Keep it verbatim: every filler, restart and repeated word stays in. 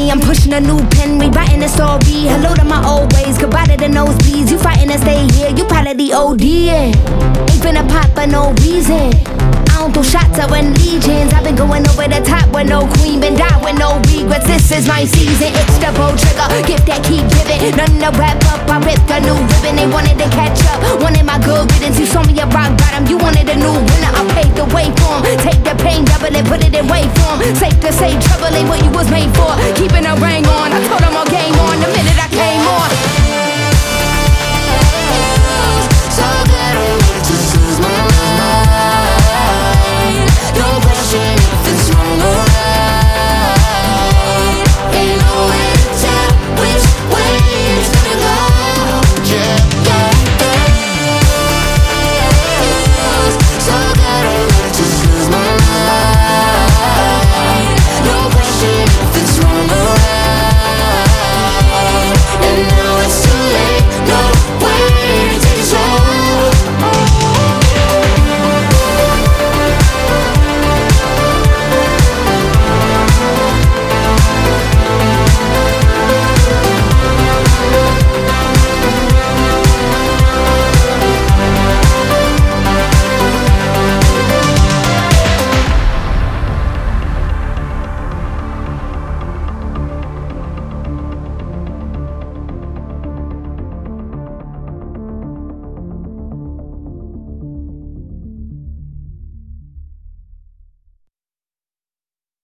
me, I'm pushing a new pen, rewriting the story. Hello to my old ways, goodbye to the nosebleeds. You fighting to stay here, you part of the O D. Ain't finna pop for no reason. I don't throw shots, I run legions. I've been going over the top with no queen, been down with no regrets. This is my season, it's the bow trigger, gift that keep giving. Nothing to wrap up, I ripped a new ribbon. They wanted to catch up, wanted my good riddance. You saw me at rock bottom, you wanted a new winner. I paved the way for 'em, take the pain, double it, put it in way form. Safe to say, trouble ain't what you was made for. Keeping a ring on, I told them all game on the minute I came on.